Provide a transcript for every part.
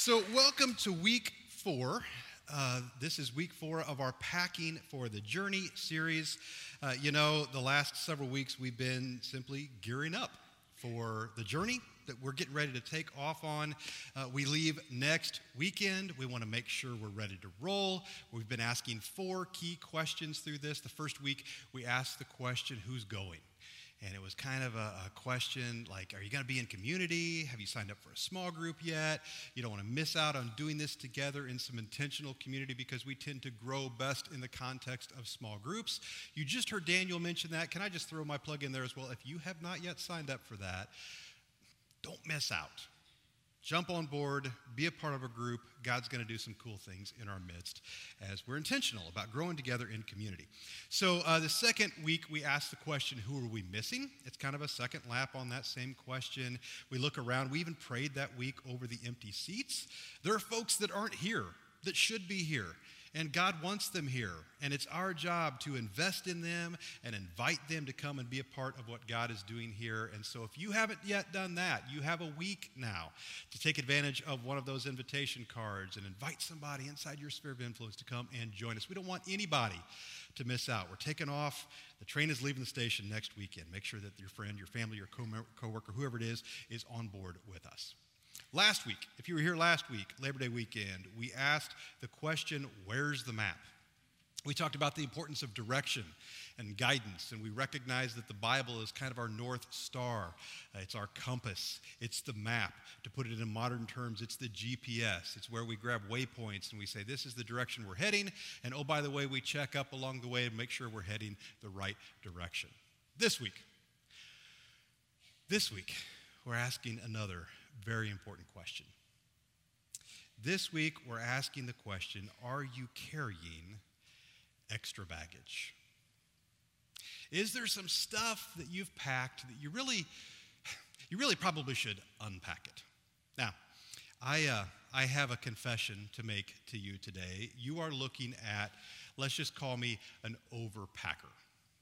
So, welcome to week 4. This is week 4 of our Packing for the Journey series. The last several weeks we've been simply gearing up for the journey that we're getting ready to take off on. We leave next weekend. We want to make sure we're ready to roll. We've been asking 4 key questions through this. The first week we asked the question, who's going? And it was kind of a question like, are you going to be in community? Have you signed up for a small group yet? You don't want to miss out on doing this together in some intentional community because we tend to grow best in the context of small groups. You just heard Daniel mention that. Can I just throw my plug in there as well? If you have not yet signed up for that, don't miss out. Jump on board, be a part of a group. God's going to do some cool things in our midst as we're intentional about growing together in community. So the second week, we asked the question, who are we missing? It's kind of a second lap on that same question. We look around. We even prayed that week over the empty seats. There are folks that aren't here, that should be here. And God wants them here, and it's our job to invest in them and invite them to come and be a part of what God is doing here. And so if you haven't yet done that, you have a week now to take advantage of one of those invitation cards and invite somebody inside your sphere of influence to come and join us. We don't want anybody to miss out. We're taking off. The train is leaving the station next weekend. Make sure that your friend, your family, your coworker, whoever it is on board with us. Last week, if you were here last week, Labor Day weekend, we asked the question, where's the map? We talked about the importance of direction and guidance, and we recognize that the Bible is kind of our North Star. It's our compass. It's the map. To put it in modern terms, it's the GPS. It's where we grab waypoints and we say, this is the direction we're heading, and oh, by the way, we check up along the way and make sure we're heading the right direction. This week, we're asking another very important question. This week, we're asking the question, are you carrying extra baggage? Is there some stuff that you've packed that you really probably should unpack it? Now, I have a confession to make to you today. You are looking at, let's just call me an overpacker.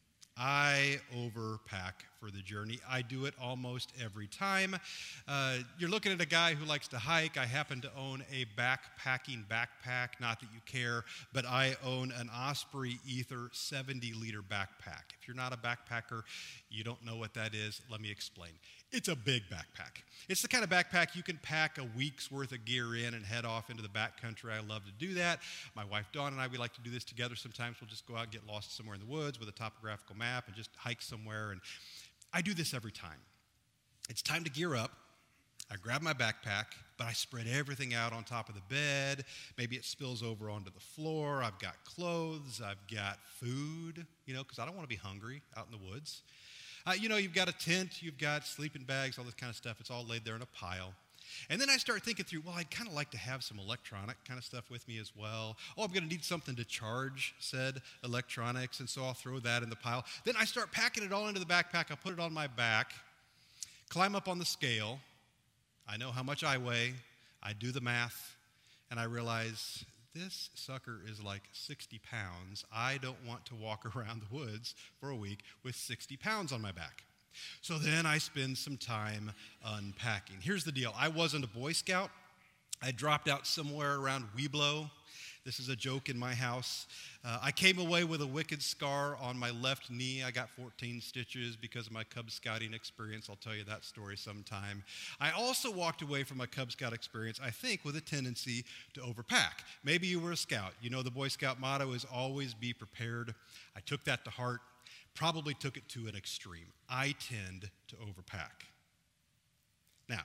I overpack for the journey. I do it almost every time. You're looking at a guy who likes to hike. I happen to own a backpacking backpack, not that you care, but I own an Osprey Ether 70-liter backpack. If you're not a backpacker, you don't know what that is, let me explain. It's a big backpack. It's the kind of backpack you can pack a week's worth of gear in and head off into the backcountry. I love to do that. My wife Dawn and I, we like to do this together. Sometimes we'll just go out and get lost somewhere in the woods with a topographical map and just hike somewhere. And I do this every time. It's time to gear up. I grab my backpack, but I spread everything out on top of the bed. Maybe it spills over onto the floor. I've got clothes. I've got food, because I don't want to be hungry out in the woods. You've got a tent, you've got sleeping bags, all this kind of stuff. It's all laid there in a pile. And then I start thinking through, I'd kind of like to have some electronic kind of stuff with me as well. Oh, I'm going to need something to charge said electronics, and so I'll throw that in the pile. Then I start packing it all into the backpack. I put it on my back, climb up on the scale. I know how much I weigh. I do the math, and I realize this sucker is like 60 pounds. I don't want to walk around the woods for a week with 60 pounds on my back. So then I spend some time unpacking. Here's the deal. I wasn't a Boy Scout. I dropped out somewhere around Weeblo. This is a joke in my house. I came away with a wicked scar on my left knee. I got 14 stitches because of my Cub Scouting experience. I'll tell you that story sometime. I also walked away from my Cub Scout experience, I think, with a tendency to overpack. Maybe you were a scout. The Boy Scout motto is always be prepared. I took that to heart, probably took it to an extreme. I tend to overpack. Now,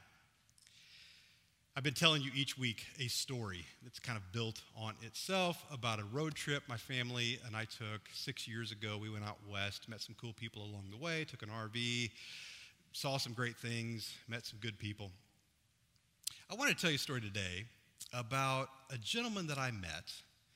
I've been telling you each week a story that's kind of built on itself about a road trip my family and I took 6 years ago. We went out west, met some cool people along the way, took an RV, saw some great things, met some good people. I want to tell you a story today about a gentleman that I met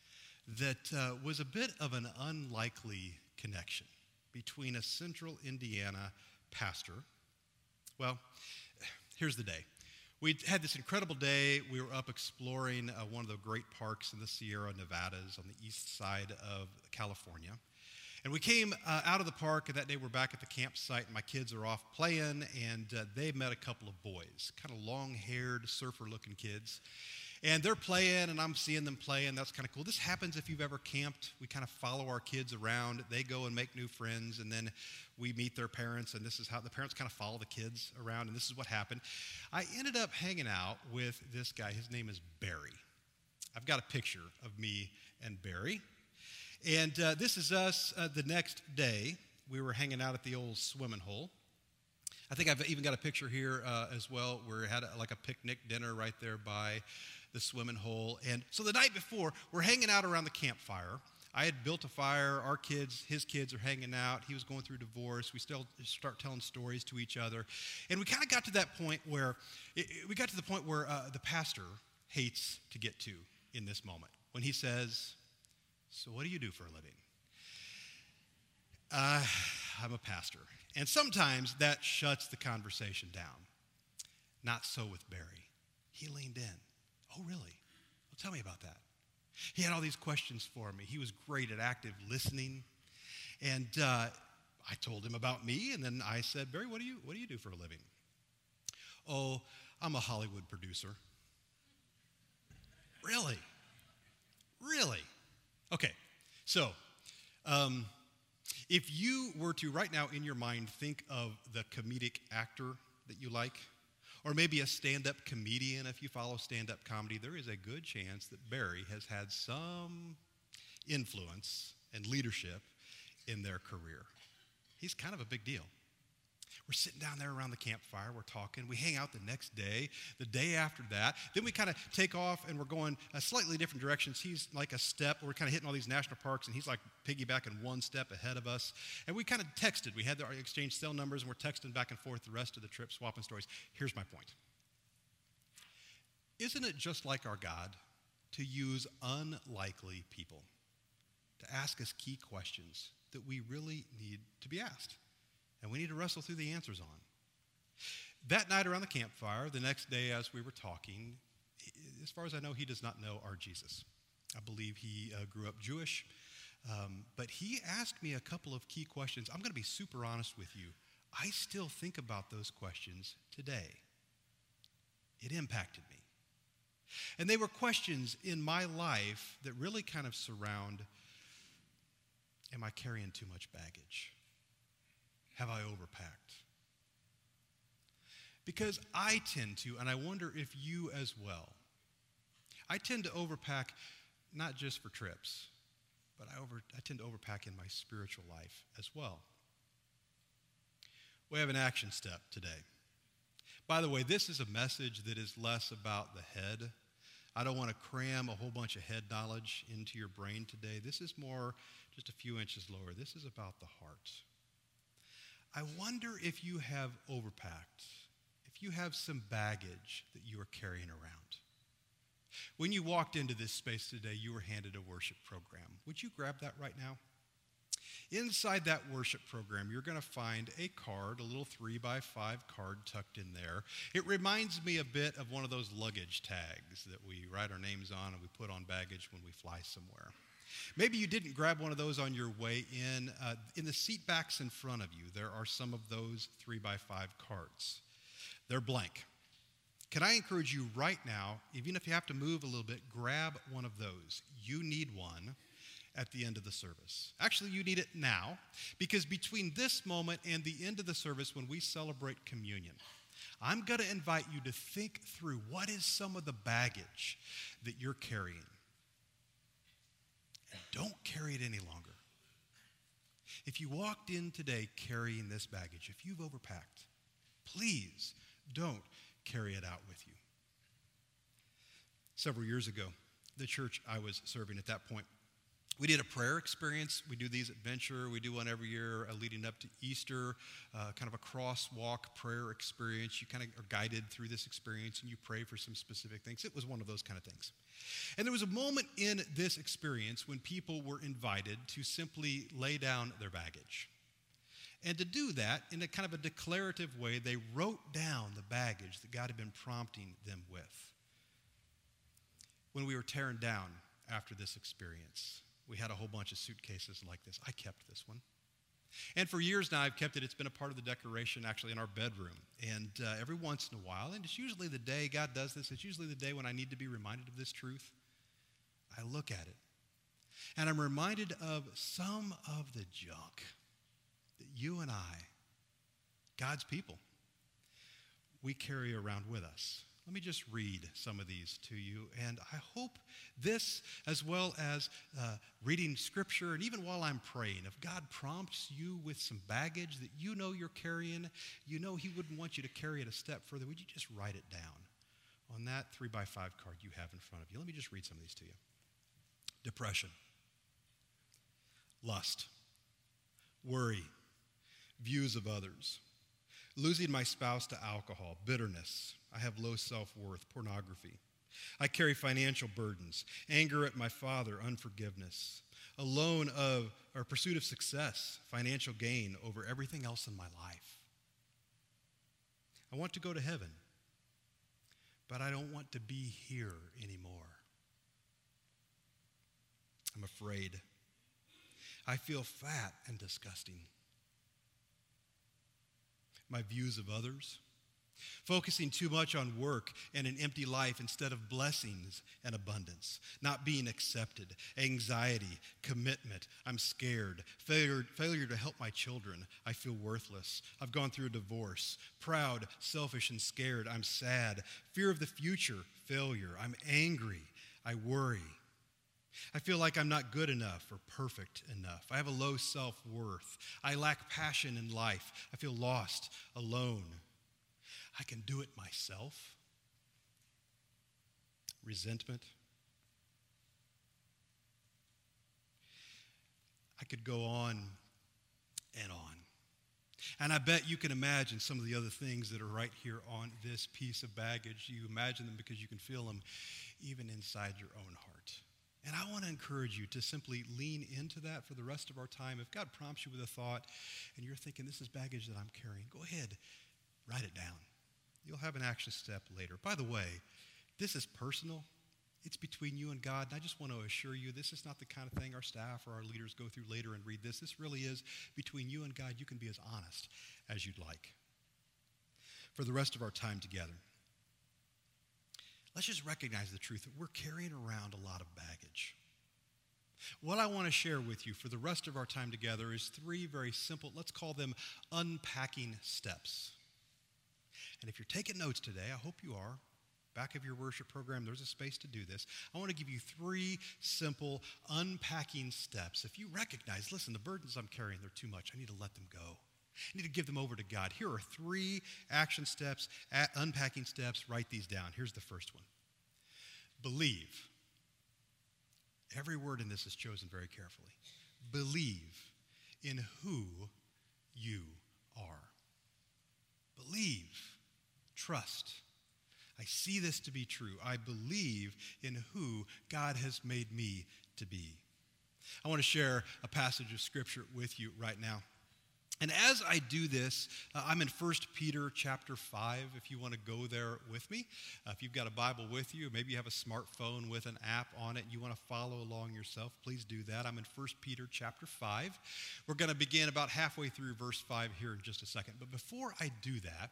that was a bit of an unlikely connection between a central Indiana pastor. Well, here's the day. We had this incredible day. We were up exploring one of the great parks in the Sierra Nevadas on the east side of California. And we came out of the park, and that day we're back at the campsite, and my kids are off playing, and they met a couple of boys, kind of long-haired, surfer-looking kids. And they're playing, and I'm seeing them play, and that's kind of cool. This happens if you've ever camped. We kind of follow our kids around. They go and make new friends, and then we meet their parents, and this is how the parents kind of follow the kids around, and this is what happened. I ended up hanging out with this guy. His name is Barry. I've got a picture of me and Barry. And this is us the next day. We were hanging out at the old swimming hole. I think I've even got a picture here as well where we had like a picnic dinner right there by the swimming hole. And so the night before, we're hanging out around the campfire. I had built a fire. Our kids, his kids are hanging out. He was going through divorce. We still start telling stories to each other. And we kind of got to that point where, the pastor hates to get to in this moment. When he says, "So what do you do for a living?" I'm a pastor. And sometimes that shuts the conversation down. Not so with Barry. He leaned in. "Oh, really? Well, tell me about that." He had all these questions for me. He was great at active listening. And I told him about me, and then I said, "Barry, what do you do for a living?" "Oh, I'm a Hollywood producer." Really? Really? Okay, so if you were to right now in your mind think of the comedic actor that you like, or maybe a stand-up comedian, if you follow stand-up comedy, there is a good chance that Barry has had some influence and leadership in their career. He's kind of a big deal. We're sitting down there around the campfire, we're talking, we hang out the next day, the day after that, then we kind of take off and we're going slightly different directions. He's like a step, we're kind of hitting all these national parks, and he's like piggybacking one step ahead of us. And we kind of texted, we had our exchange cell numbers, and we're texting back and forth the rest of the trip, swapping stories. Here's my point. Isn't it just like our God to use unlikely people to ask us key questions that we really need to be asked? And we need to wrestle through the answers on. That night around the campfire, the next day as we were talking, as far as I know, he does not know our Jesus. I believe he grew up Jewish, but he asked me a couple of key questions. I'm going to be super honest with you. I still think about those questions today. It impacted me. And they were questions in my life that really kind of surround, am I carrying too much baggage? Have I overpacked? Because I tend to, and I wonder if you as well, I tend to overpack not just for trips, but I tend to overpack in my spiritual life as well. We have an action step today. By the way, this is a message that is less about the head. I don't want to cram a whole bunch of head knowledge into your brain today. This is more just a few inches lower. This is about the heart. I wonder if you have overpacked, if you have some baggage that you are carrying around. When you walked into this space today, you were handed a worship program. Would you grab that right now? Inside that worship program, you're going to find a card, a little 3x5 card tucked in there. It reminds me a bit of one of those luggage tags that we write our names on and we put on baggage when we fly somewhere. Maybe you didn't grab one of those on your way in. In the seat backs in front of you, there are some of those 3x5 cards. They're blank. Can I encourage you right now, even if you have to move a little bit, grab one of those. You need one at the end of the service. Actually, you need it now, because between this moment and the end of the service when we celebrate communion, I'm going to invite you to think through what is some of the baggage that you're carrying. And don't carry it any longer. If you walked in today carrying this baggage, if you've overpacked, please don't carry it out with you. Several years ago, the church I was serving at that point, we did a prayer experience. We do these at Venture. We do one every year leading up to Easter, kind of a crosswalk prayer experience. You kind of are guided through this experience and you pray for some specific things. It was one of those kind of things. And there was a moment in this experience when people were invited to simply lay down their baggage. And to do that in a kind of a declarative way, they wrote down the baggage that God had been prompting them with. When we were tearing down after this experience, we had a whole bunch of suitcases like this. I kept this one. And for years now, I've kept it. It's been a part of the decoration actually in our bedroom. And every once in a while, and it's usually the day God does this, it's usually the day when I need to be reminded of this truth, I look at it. And I'm reminded of some of the junk that you and I, God's people, we carry around with us. Let me just read some of these to you, and I hope this, as well as reading Scripture, and even while I'm praying, if God prompts you with some baggage that you know you're carrying, you know He wouldn't want you to carry it a step further, would you just write it down on that 3x5 card you have in front of you? Let me just read some of these to you. Depression, lust, worry, views of others, losing my spouse to alcohol, bitterness. I have low self-worth, pornography. I carry financial burdens, anger at my father, unforgiveness, alone of or pursuit of success, financial gain over everything else in my life. I want to go to heaven, but I don't want to be here anymore. I'm afraid. I feel fat and disgusting. My views of others, focusing too much on work and an empty life instead of blessings and abundance, not being accepted, anxiety, commitment, I'm scared, failure to help my children, I feel worthless, I've gone through a divorce, proud, selfish, and scared, I'm sad, fear of the future, failure, I'm angry, I worry. I feel like I'm not good enough or perfect enough. I have a low self-worth. I lack passion in life. I feel lost, alone. I can do it myself. Resentment. I could go on and on. And I bet you can imagine some of the other things that are right here on this piece of baggage. You imagine them because you can feel them even inside your own heart. And I want to encourage you to simply lean into that for the rest of our time. If God prompts you with a thought and you're thinking, this is baggage that I'm carrying, go ahead, write it down. You'll have an action step later. By the way, this is personal. It's between you and God. And I just want to assure you, this is not the kind of thing our staff or our leaders go through later and read this. This really is between you and God. You can be as honest as you'd like. For the rest of our time together, let's just recognize the truth that we're carrying around a lot of baggage. What I want to share with you for the rest of our time together is 3 very simple, let's call them unpacking steps. And if you're taking notes today, I hope you are. Back of your worship program, there's a space to do this. I want to give you 3 simple unpacking steps. If you recognize, listen, the burdens I'm carrying, they're too much. I need to let them go. I need to give them over to God. Here are 3 action steps, unpacking steps. Write these down. Here's the first one. Believe. Every word in this is chosen very carefully. Believe in who you are. Believe. Trust. I see this to be true. I believe in who God has made me to be. I want to share a passage of Scripture with you right now. And as I do this, I'm in 1 Peter chapter 5, if you want to go there with me. If you've got a Bible with you, maybe you have a smartphone with an app on it, and you want to follow along yourself, please do that. I'm in 1 Peter chapter 5. We're going to begin about halfway through verse 5 here in just a second. But before I do that,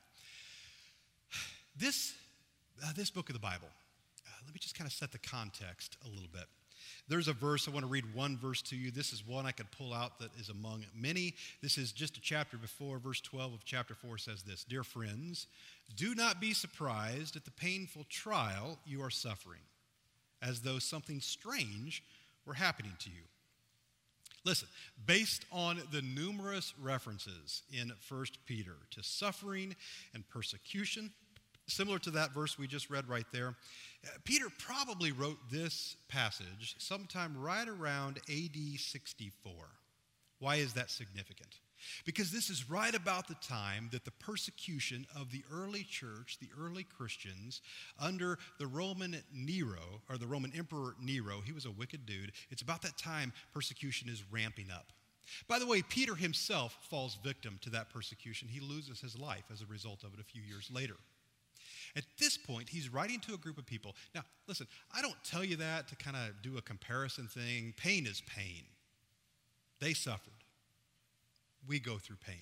this book of the Bible, let me just kind of set the context a little bit. There's a verse, I want to read one verse to you. This is one I could pull out that is among many. This is just a chapter before. Verse 12 of chapter 4 says this: Dear friends, do not be surprised at the painful trial you are suffering, as though something strange were happening to you. Listen, based on the numerous references in 1 Peter to suffering and persecution, similar to that verse we just read right there, Peter probably wrote this passage sometime right around AD 64. Why is that significant? Because this is right about the time that the persecution of the early church, the early Christians, under the Roman Nero, or the Roman Emperor Nero, he was a wicked dude. It's about that time persecution is ramping up. By the way, Peter himself falls victim to that persecution. He loses his life as a result of it a few years later. At this point, he's writing to a group of people. Now, listen, I don't tell you that to kind of do a comparison thing. Pain is pain. They suffered. We go through pain.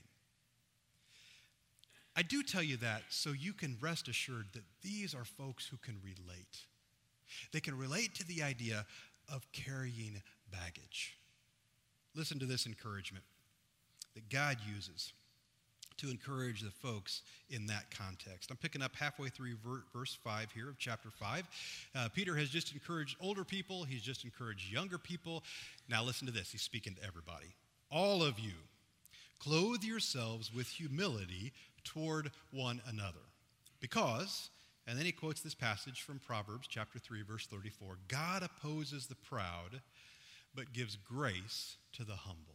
I do tell you that so you can rest assured that these are folks who can relate. They can relate to the idea of carrying baggage. Listen to this encouragement that God uses to encourage the folks in that context. I'm picking up halfway through verse 5 here of chapter 5. Peter has just encouraged older people. He's just encouraged younger people. Now listen to this. He's speaking to everybody. All of you, clothe yourselves with humility toward one another. Because, and then he quotes this passage from Proverbs chapter 3, verse 34, God opposes the proud, but gives grace to the humble.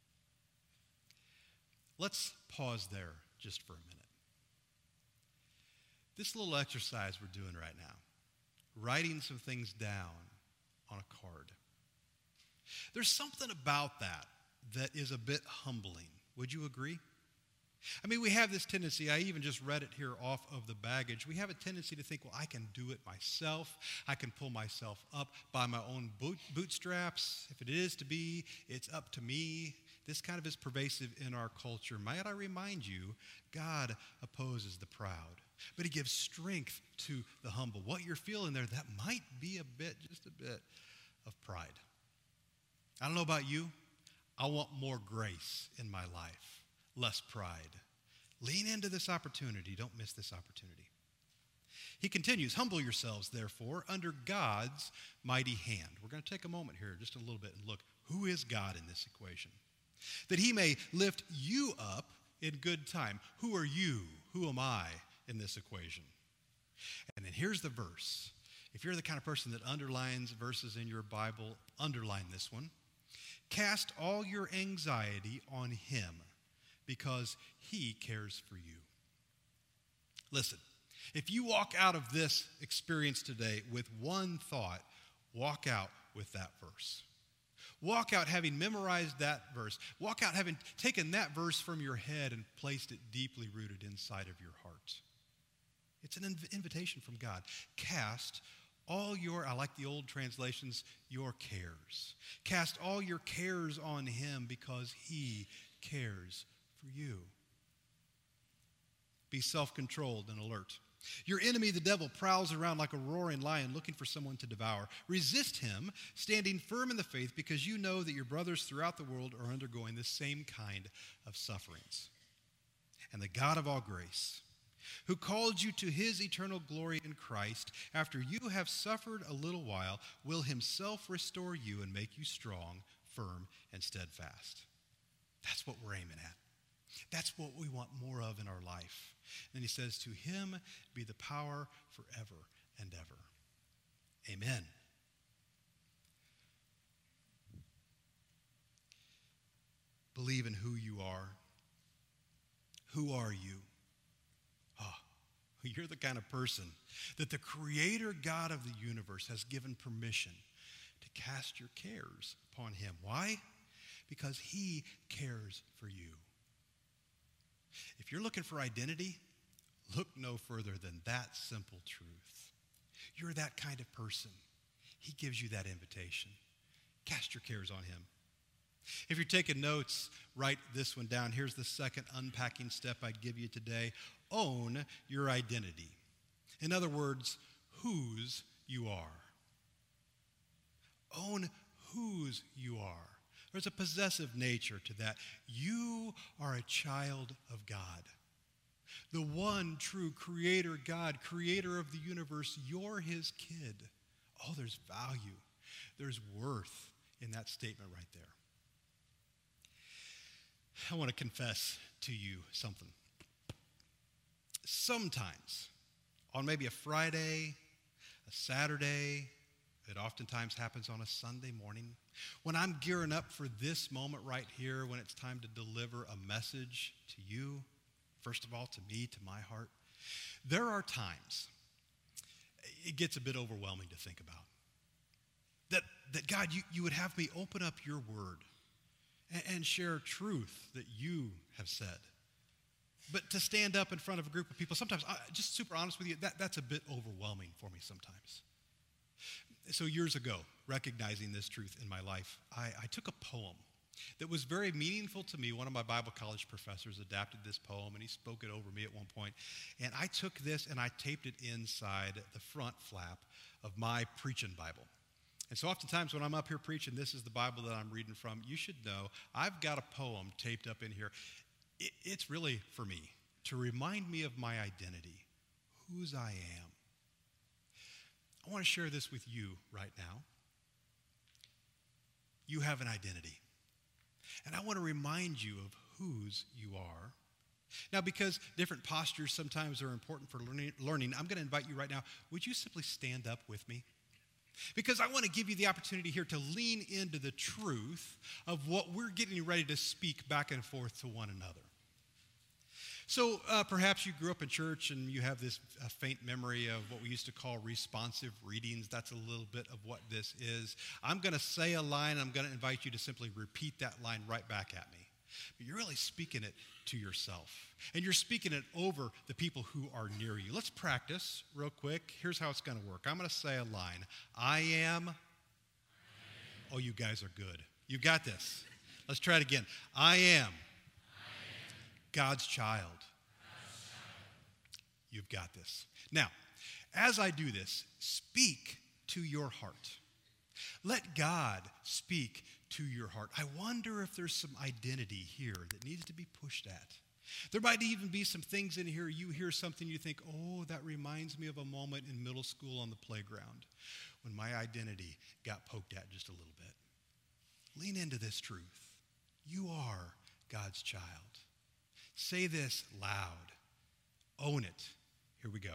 Let's pause there just for a minute. This little exercise we're doing right now, writing some things down on a card. There's something about that is a bit humbling. Would you agree? I mean, we have this tendency, I even just read it here off of the baggage. We have a tendency to think, well, I can do it myself. I can pull myself up by my own bootstraps. If it is to be, it's up to me. This kind of is pervasive in our culture. Might I remind you, God opposes the proud, but he gives strength to the humble. What you're feeling there, that might be just a bit of pride. I don't know about you. I want more grace in my life, less pride. Lean into this opportunity. Don't miss this opportunity. He continues, humble yourselves, therefore, under God's mighty hand. We're going to take a moment here, just a little bit, and look, who is God in this equation? That he may lift you up in good time. Who are you? Who am I in this equation? And then here's the verse. If you're the kind of person that underlines verses in your Bible, underline this one. Cast all your anxiety on him because he cares for you. Listen, if you walk out of this experience today with one thought, walk out with that verse. Walk out having memorized that verse. Walk out having taken that verse from your head and placed it deeply rooted inside of your heart. It's an invitation from God. Cast all your, I like the old translations, your cares. Cast all your cares on him because he cares for you. Be self-controlled and alert. Your enemy, the devil, prowls around like a roaring lion looking for someone to devour. Resist him, standing firm in the faith, because you know that your brothers throughout the world are undergoing the same kind of sufferings. And the God of all grace, who called you to his eternal glory in Christ, after you have suffered a little while, will himself restore you and make you strong, firm, and steadfast. That's what we're aiming at. That's what we want more of in our life. And he says, to him be the power forever and ever. Amen. Believe in who you are. Who are you? You're the kind of person that the Creator God of the universe has given permission to cast your cares upon him. Why? Because he cares for you. If you're looking for identity, look no further than that simple truth. You're that kind of person. He gives you that invitation. Cast your cares on him. If you're taking notes, write this one down. Here's the second unpacking step I'd give you today. Own your identity. In other words, whose you are. Own whose you are. There's a possessive nature to that. You are a child of God. The one true creator God, creator of the universe, you're his kid. Oh, there's value. There's worth in that statement right there. I want to confess to you something. Sometimes, on maybe a Friday, a Saturday, it oftentimes happens on a Sunday morning, when I'm gearing up for this moment right here, when it's time to deliver a message to you, first of all, to me, to my heart, there are times it gets a bit overwhelming to think about. That God, you would have me open up your word and share truth that you have said. But to stand up in front of a group of people, sometimes, just super honest with you, that's a bit overwhelming for me sometimes. So years ago, recognizing this truth in my life, I took a poem that was very meaningful to me. One of my Bible college professors adapted this poem, and he spoke it over me at one point. And I took this and I taped it inside the front flap of my preaching Bible. And so oftentimes when I'm up here preaching, this is the Bible that I'm reading from. You should know I've got a poem taped up in here. It's really for me, to remind me of my identity, whose I am. I want to share this with you right now. You have an identity. And I want to remind you of whose you are. Now, because different postures sometimes are important for learning, I'm going to invite you right now, would you simply stand up with me? Because I want to give you the opportunity here to lean into the truth of what we're getting ready to speak back and forth to one another. So perhaps you grew up in church and you have this faint memory of what we used to call responsive readings. That's a little bit of what this is. I'm going to say a line. I'm going to invite you to simply repeat that line right back at me. But you're really speaking it to yourself. And you're speaking it over the people who are near you. Let's practice real quick. Here's how it's going to work. I'm going to say a line. I am. Oh, you guys are good. You got this. Let's try it again. I am God's child. You've got this. Now, as I do this, speak to your heart. Let God speak to your heart. I wonder if there's some identity here that needs to be pushed at. There might even be some things in here, you hear something, you think, oh, that reminds me of a moment in middle school on the playground when my identity got poked at just a little bit. Lean into this truth. You are God's child. Say this loud. Own it. Here we go.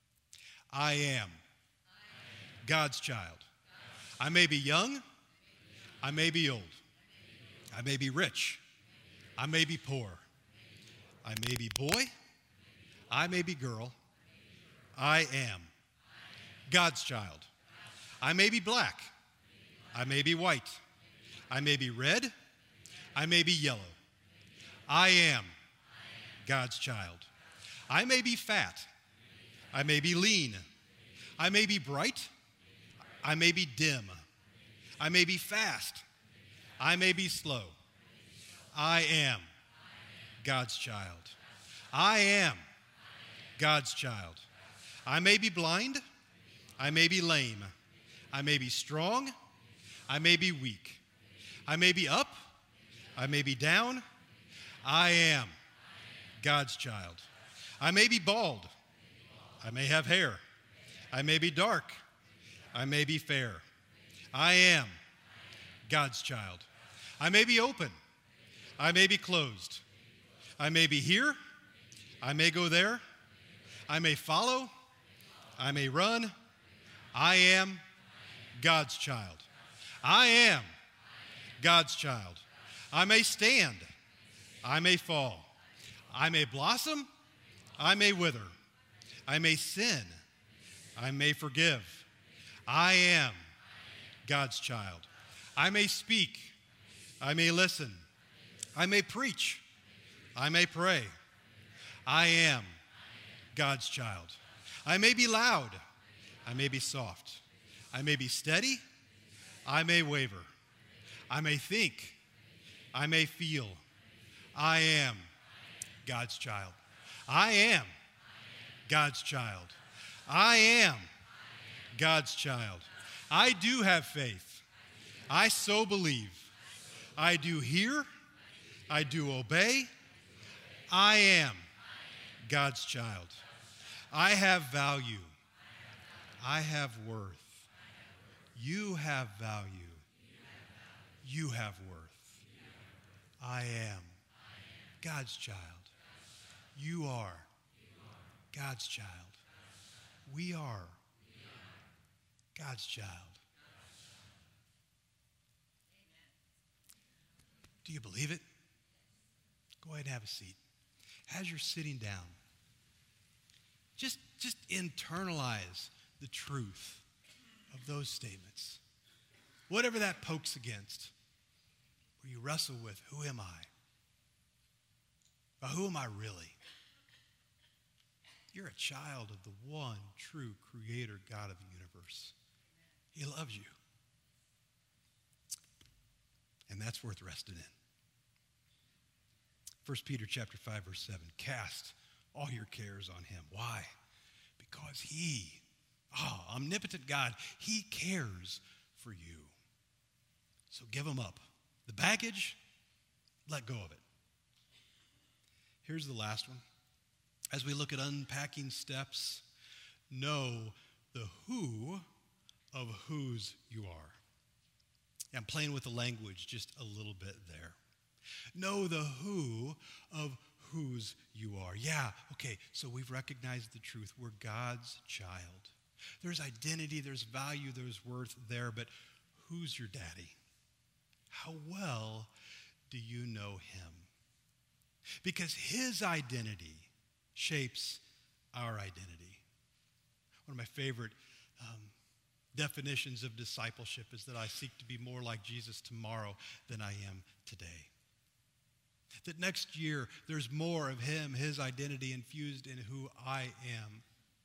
I am God's child. I may be young. I may be old. I may be rich. I may be poor. I may be boy. I may be girl. I am God's child. I may be black. I may be white. I may be red. I may be yellow. I am God's child. I may be fat. I may be lean. I may be bright. I may be dim. I may be fast. I may be slow. I am God's child. I am God's child. I may be blind. I may be lame. I may be strong. I may be weak. I may be up. I may be down. I am God's child. I may be bald. I may have hair. I may be dark. I may be fair. I am God's child. I may be open. I may be closed. I may be here. I may go there. I may follow. I may run. I am God's child. I am God's child. I may stand. I may fall. I may blossom. I may wither. I may sin. I may forgive. I am God's child. I may speak. I may listen. I may preach. I may pray. I am God's child. I may be loud. I may be soft. I may be steady. I may waver. I may think. I may feel. I am God's child. I am God's child. I am God's child. I do have faith. I so believe. I do hear. I do obey. I am God's child. I have value. I have worth. You have value. You have worth. I am God's child. You are God's child. We are God's child. Do you believe it? Go ahead and have a seat. As you're sitting down, just internalize the truth of those statements. Whatever that pokes against, where you wrestle with, who am I? But who am I really? You're a child of the one true creator God of the universe. He loves you. And that's worth resting in. 1 Peter chapter 5, verse 7, cast all your cares on him. Why? Because he, omnipotent God, he cares for you. So give him up. The baggage, let go of it. Here's the last one. As we look at unpacking steps, know the who of whose you are. I'm playing with the language just a little bit there. Know the who of whose you are. Yeah, okay, so we've recognized the truth. We're God's child. There's identity, there's value, there's worth there, but who's your daddy? How well do you know him? Because his identity shapes our identity. One of my favorite definitions of discipleship is that I seek to be more like Jesus tomorrow than I am today. That next year there's more of him, his identity infused in who I am.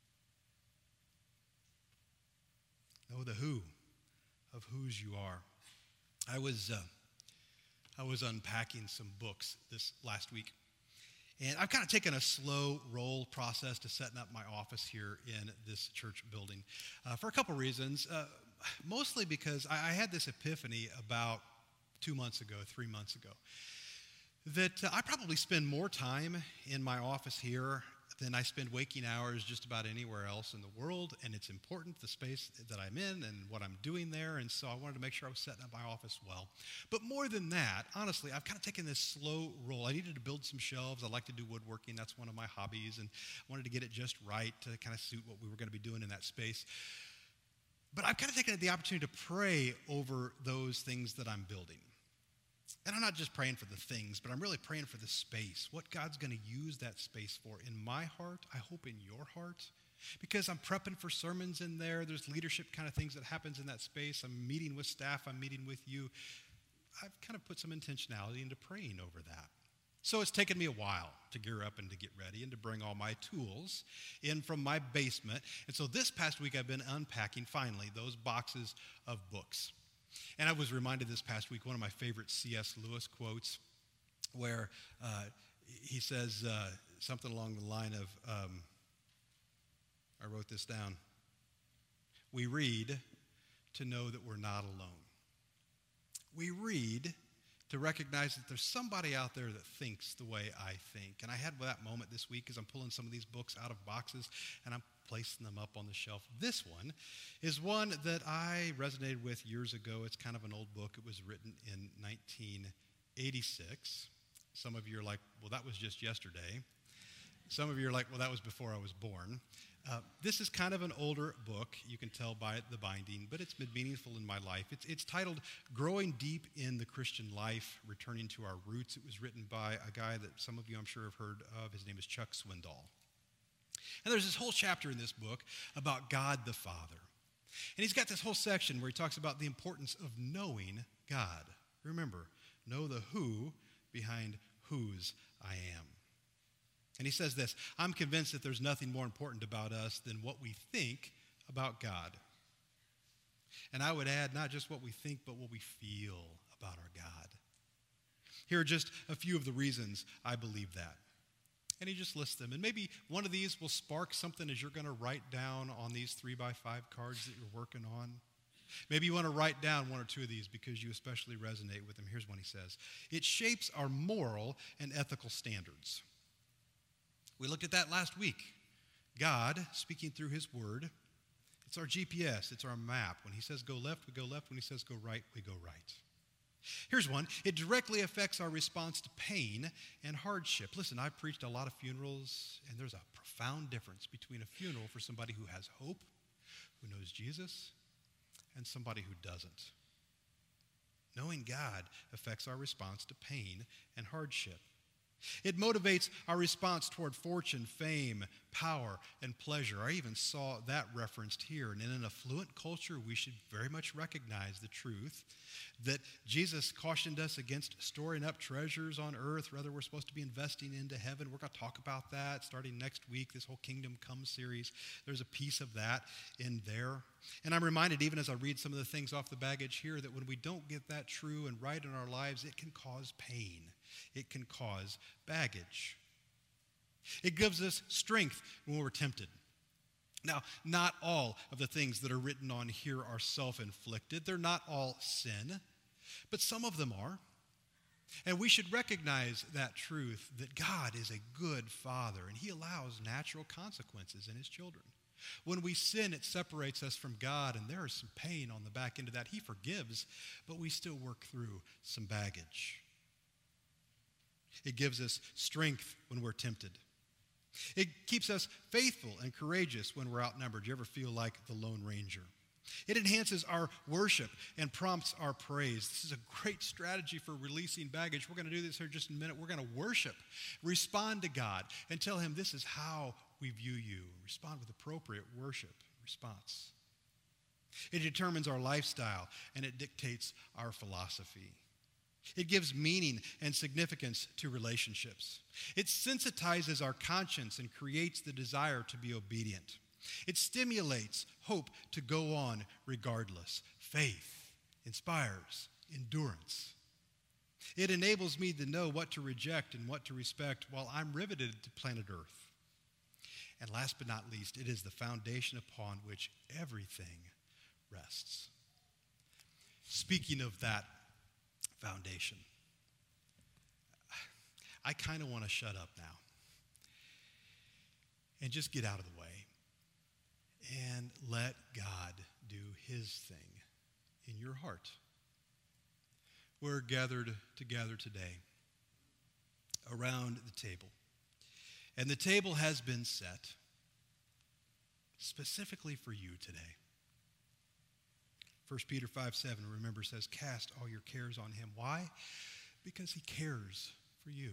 Know the who of whose you are. I was unpacking some books this last week, and I've kind of taken a slow roll process to setting up my office here in this church building for a couple reasons. Mostly because I had this epiphany about 3 months ago, that I probably spend more time in my office here than I spend waking hours just about anywhere else in the world, and it's important, the space that I'm in and what I'm doing there, and so I wanted to make sure I was setting up my office well. But more than that, honestly, I've kind of taken this slow roll. I needed to build some shelves. I like to do woodworking. That's one of my hobbies, and I wanted to get it just right to kind of suit what we were going to be doing in that space. But I've kind of taken the opportunity to pray over those things that I'm building. And I'm not just praying for the things, but I'm really praying for the space, what God's going to use that space for in my heart, I hope in your heart, because I'm prepping for sermons in there. There's leadership kind of things that happens in that space. I'm meeting with staff. I'm meeting with you. I've kind of put some intentionality into praying over that. So it's taken me a while to gear up and to get ready and to bring all my tools in from my basement. And so this past week I've been unpacking, finally, those boxes of books. And I was reminded this past week, one of my favorite C.S. Lewis quotes, where he says something along the line of, I wrote this down, we read to know that we're not alone. We read to recognize that there's somebody out there that thinks the way I think. And I had that moment this week as I'm pulling some of these books out of boxes, and I'm placing them up on the shelf. This one is one that I resonated with years ago. It's kind of an old book. It was written in 1986. Some of you are like, well, that was just yesterday. Some of you are like, well, that was before I was born. This is kind of an older book. You can tell by the binding, but it's been meaningful in my life. It's titled Growing Deep in the Christian Life, Returning to Our Roots. It was written by a guy that some of you I'm sure have heard of. His name is Chuck Swindoll. And there's this whole chapter in this book about God the Father. And he's got this whole section where he talks about the importance of knowing God. Remember, know the who behind whose I am. And he says this, I'm convinced that there's nothing more important about us than what we think about God. And I would add not just what we think, but what we feel about our God. Here are just a few of the reasons I believe that. And he just lists them. And maybe one of these will spark something as you're going to write down on these 3x5 cards that you're working on. Maybe you want to write down one or two of these because you especially resonate with them. Here's one he says. It shapes our moral and ethical standards. We looked at that last week. God, speaking through his word, it's our GPS, it's our map. When he says go left, we go left. When he says go right, we go right. Here's one. It directly affects our response to pain and hardship. Listen, I've preached a lot of funerals, and there's a profound difference between a funeral for somebody who has hope, who knows Jesus, and somebody who doesn't. Knowing God affects our response to pain and hardship. It motivates our response toward fortune, fame, power, and pleasure. I even saw that referenced here. And in an affluent culture, we should very much recognize the truth that Jesus cautioned us against storing up treasures on earth. Rather, we're supposed to be investing into heaven. We're going to talk about that starting next week, this whole Kingdom Come series. There's a piece of that in there. And I'm reminded, even as I read some of the things off the baggage here, that when we don't get that true and right in our lives, it can cause pain. It can cause baggage. It gives us strength when we're tempted. Now, not all of the things that are written on here are self-inflicted. They're not all sin, but some of them are. And we should recognize that truth, that God is a good Father, and He allows natural consequences in His children. When we sin, it separates us from God, and there is some pain on the back end of that. He forgives, but we still work through some baggage. It gives us strength when we're tempted. It keeps us faithful and courageous when we're outnumbered. Do you ever feel like the Lone Ranger? It enhances our worship and prompts our praise. This is a great strategy for releasing baggage. We're going to do this here in just a minute. We're going to worship, respond to God, and tell Him this is how we view you. Respond with appropriate worship response. It determines our lifestyle, and it dictates our philosophy. It gives meaning and significance to relationships. It sensitizes our conscience and creates the desire to be obedient. It stimulates hope to go on regardless. Faith inspires endurance. It enables me to know what to reject and what to respect while I'm riveted to planet Earth. And last but not least, it is the foundation upon which everything rests. Speaking of that foundation, I kind of want to shut up now and just get out of the way and let God do His thing in your heart. We're gathered together today around the table, and the table has been set specifically for you today. 1 Peter 5:7, remember, says, cast all your cares on Him. Why? Because He cares for you.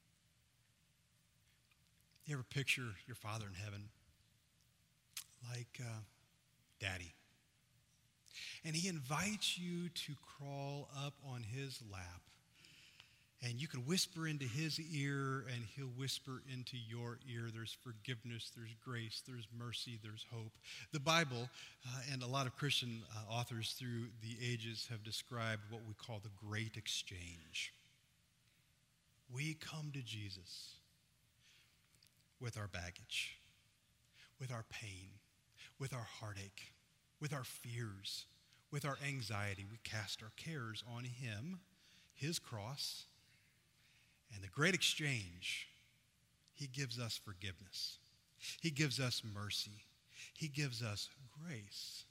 You ever picture your Father in heaven like Daddy? And He invites you to crawl up on His lap, and you can whisper into His ear, and He'll whisper into your ear. There's forgiveness, there's grace, there's mercy, there's hope. The Bible and a lot of Christian authors through the ages have described what we call the great exchange. We come to Jesus with our baggage, with our pain, with our heartache, with our fears, with our anxiety. We cast our cares on Him, His cross, and the great exchange, He gives us forgiveness. He gives us mercy. He gives us grace.